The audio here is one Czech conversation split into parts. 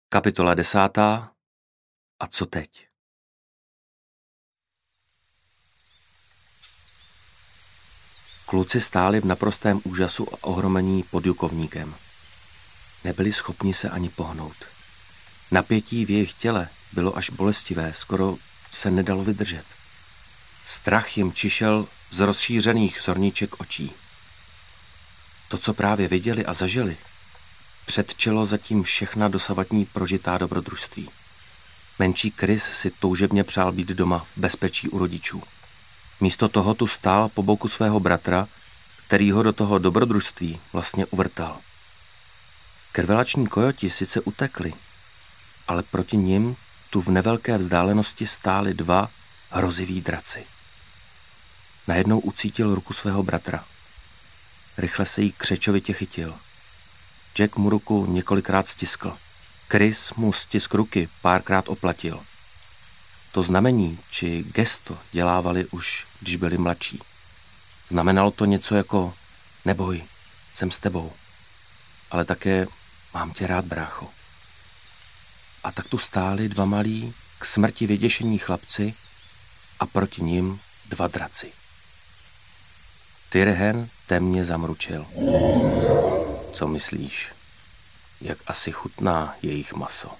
Kapitola 10. A co teď? Kluci stáli v naprostém úžasu a ohromení pod Jukovníkem. Nebyli schopni se ani pohnout. Napětí v jejich těle bylo až bolestivé, skoro se nedalo vydržet. Strach jim čišel z rozšířených zorniček očí. To, co právě viděli a zažili, předčilo zatím všechna dosavadní prožitá dobrodružství. Menší Chris si toužebně přál být doma v bezpečí u rodičů. Místo toho tu stál po boku svého bratra, který ho do toho dobrodružství vlastně uvrtal. Krvelační kojoti sice utekli, ale proti nim tu v nevelké vzdálenosti stáli dva hroziví draci. Najednou ucítil ruku svého bratra. Rychle se jí křečovitě chytil. Jack mu ruku několikrát stiskl. Chris mu stisk ruky párkrát oplatil. To znamení či gesto dělávali už, když byli mladší. Znamenalo to něco jako neboj, jsem s tebou, ale také mám tě rád, brácho. A tak tu stáli dva malí, k smrti vyděšení chlapci a proti nim dva draci. Tyrhen temně zamručil. Co myslíš? Jak asi chutná jejich maso?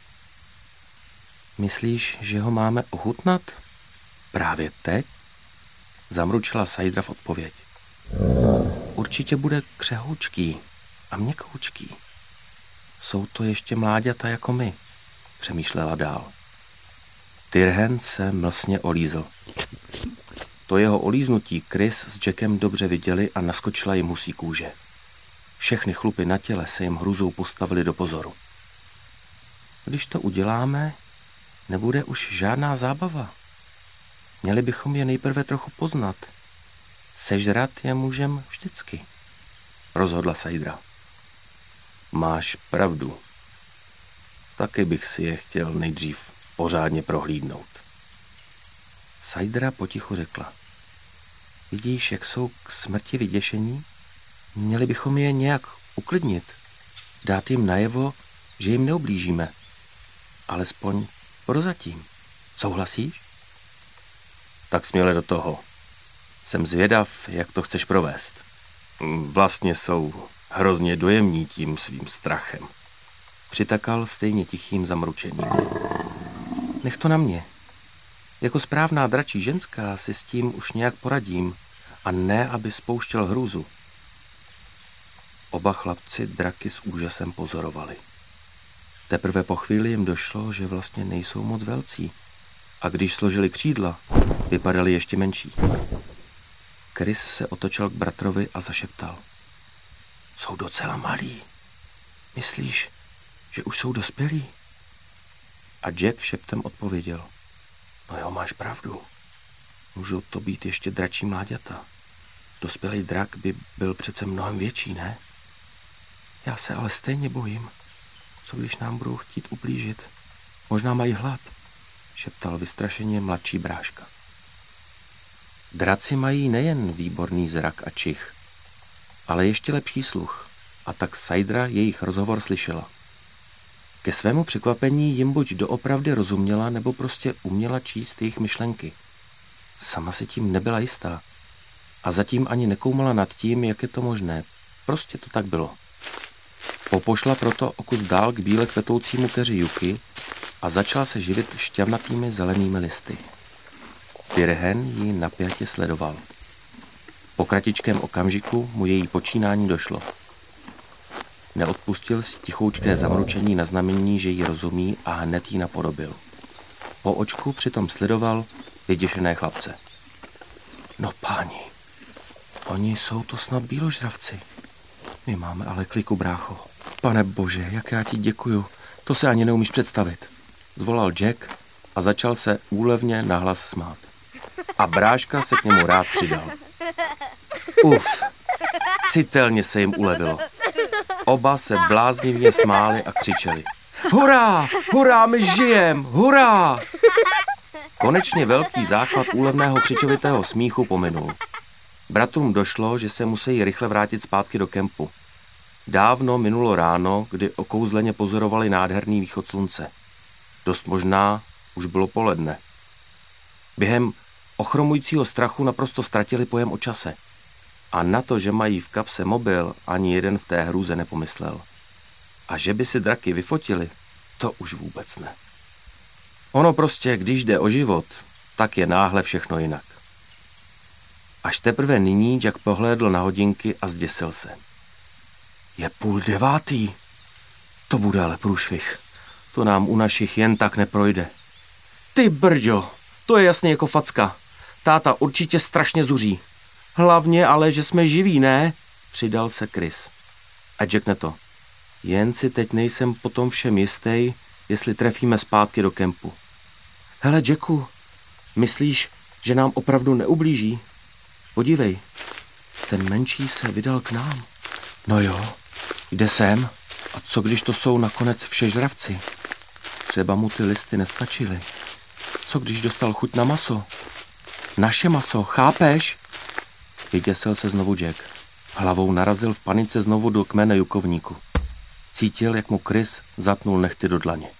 Myslíš, že ho máme ochutnat? Právě teď? Zamručila Sajdra v odpověď. Určitě bude křehoučký a měkoučký. Jsou to ještě mláďata jako my, přemýšlela dál. Tyrhen se mlsně olízl. To jeho olíznutí Chris s Jackem dobře viděli a naskočila jim husí kůže. Všechny chlupy na těle se jim hrůzou postavily do pozoru. Když to uděláme, nebude už žádná zábava. Měli bychom je nejprve trochu poznat. Sežrat je můžem vždycky, rozhodla Sajdra. Máš pravdu. Taky bych si je chtěl nejdřív pořádně prohlídnout. Sajdra potichu řekla. Vidíš, jak jsou k smrti vyděšení? Měli bychom je nějak uklidnit. Dát jim najevo, že jim neublížíme. Alespoň prozatím. Souhlasíš? Tak směle do toho. Jsem zvědav, jak to chceš provést. Vlastně jsou hrozně dojemní tím svým strachem. Přitakal stejně tichým zamručením. Nech to na mě. Jako správná dračí ženská si s tím už nějak poradím a ne, aby spouštěl hrůzu. Oba chlapci draky s úžasem pozorovali. Teprve po chvíli jim došlo, že vlastně nejsou moc velcí a když složili křídla, vypadali ještě menší. Chris se otočil k bratrovi a zašeptal. Jsou docela malí. Myslíš, že už jsou dospělí? A Jack šeptem odpověděl. No jo, máš pravdu. Můžou to být ještě dračí mláďata. Dospělý drak by byl přece mnohem větší, ne? Já se ale stejně bojím. Co když nám budou chtít ublížit? Možná mají hlad, šeptal vystrašeně mladší bráška. Draci mají nejen výborný zrak a čich, ale ještě lepší sluch, a tak Sajdra jejich rozhovor slyšela. Ke svému překvapení jim buď doopravdy rozuměla, nebo prostě uměla číst jejich myšlenky. Sama si tím nebyla jistá a zatím ani nekoumala nad tím, jak je to možné. Prostě to tak bylo. Popošla proto o kus dál k bíle kvetoucímu keři Juky a začala se živit šťavnatými zelenými listy. Tyrhen ji napjatě sledoval. Po kratičkém okamžiku mu její počínání došlo. Neodpustil si tichoučké zamručení na znamení, že jí rozumí a hned jí napodobil. Po očku přitom sledoval vyděšené chlapce. No páni, oni jsou to snad bíložravci. My máme ale kliku, brácho. Pane bože, jak já ti děkuju, to se ani neumíš představit. Zvolal Jack a začal se úlevně nahlas smát. A bráška se k němu rád přidal. Uf, citelně se jim ulevilo. Oba se bláznivě smáli a křičeli. Hurá, hurá, my žijem, hurá! Konečně velký záchvat úlevného křičovitého smíchu pominul. Bratrům došlo, že se musí rychle vrátit zpátky do kempu. Dávno minulo ráno, kdy okouzleně pozorovali nádherný východ slunce. Dost možná už bylo poledne. Během ochromujícího strachu naprosto ztratili pojem o čase. A na to, že mají v kapse mobil, ani jeden v té hrůze nepomyslel. A že by si draky vyfotili, to už vůbec ne. Ono prostě, když jde o život, tak je náhle všechno jinak. Až teprve nyní Jack pohlédl na hodinky a zděsil se. Je 8:30. To bude ale průšvih. To nám u našich jen tak neprojde. Ty brďo, to je jasně jako facka. Táta určitě strašně zuří. Hlavně ale, že jsme živí, ne? Přidal se Chris. A Jack to. Jen si teď nejsem po tom všem jistý, jestli trefíme zpátky do kempu. Hele, Jacku, myslíš, že nám opravdu neublíží? Podívej, ten menší se vydal k nám. No jo, jde sem. A co když to jsou nakonec všežravci? Třeba mu ty listy nestačily. Co když dostal chuť na maso? Naše maso, chápeš? Vyděsil se znovu Jack. Hlavou narazil v panice znovu do kmene jukovníku. Cítil, jak mu Chris zatnul nehty do dlaně.